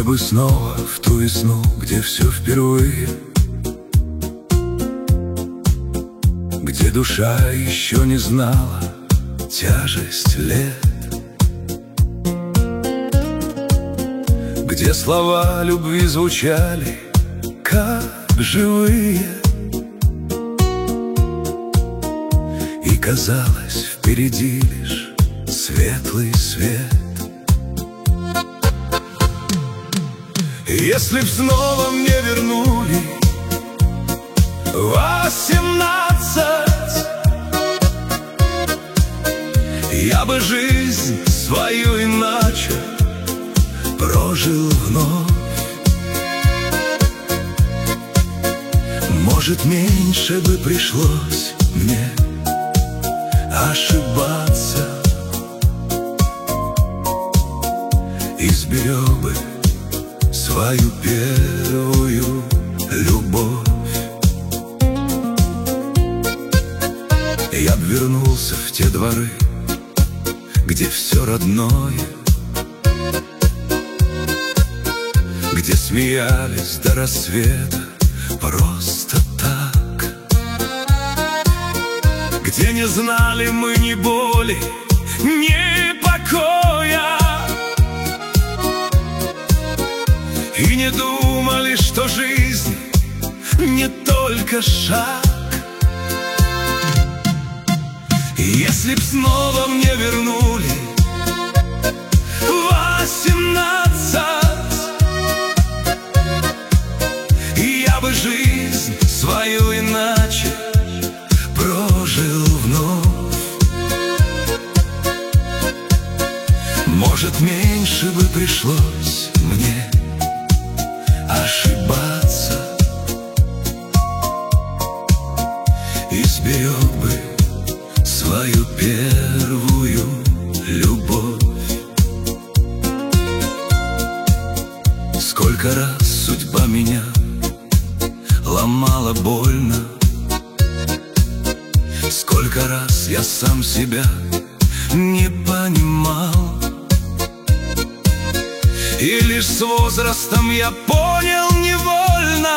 бы снова в ту весну, где все впервые, где душа еще не знала тяжесть лет, где слова любви звучали как живые, и казалось, впереди лишь светлый свет. Если б снова мне вернули 18, я бы жизнь свою иначе прожил вновь. Может, меньше бы пришлось мне ошибаться, и сберег бы свою первую любовь. Я б вернулся в те дворы, где все родное, где смеялись до рассвета просто так, где не знали мы ни боли, ни покоя, и не думали, что жизнь не только шаг. Если б снова мне вернули 18, я бы жизнь свою иначе прожил вновь. Может, меньше бы пришлось мне ошибаться, и сберег бы свою первую любовь. Сколько раз судьба меня ломала больно, сколько раз я сам себя не понимал, и лишь с возрастом я понял невольно,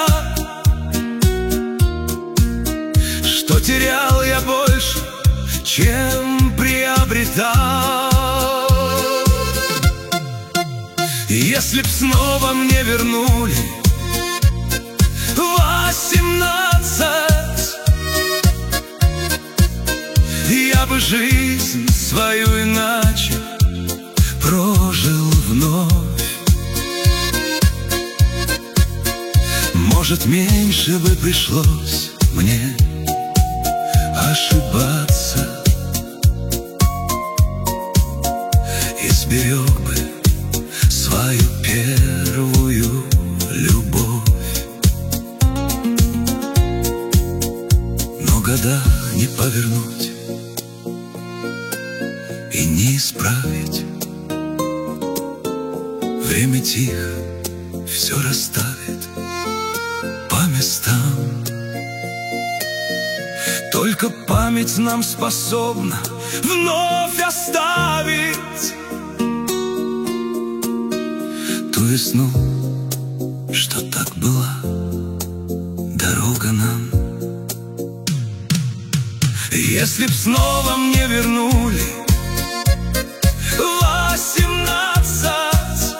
что терял я больше, чем приобретал. Если б снова мне вернули 18, я бы жизнь свою иначе прожил вновь. Может, меньше бы пришлось мне ошибаться, и сберег бы свою первую любовь. Но года не повернуть и не исправить. Время тихо все расставит по местам. Только память нам способна вновь оставить ту весну, что так была дорога нам. Если б снова мне вернули 18,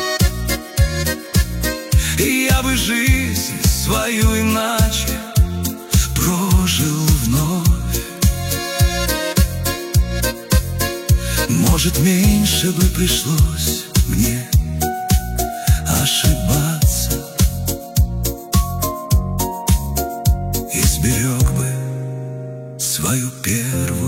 я бы жизнь свою иначе прожил вновь. Может, меньше бы пришлось мне ошибаться, и сберег бы свою первую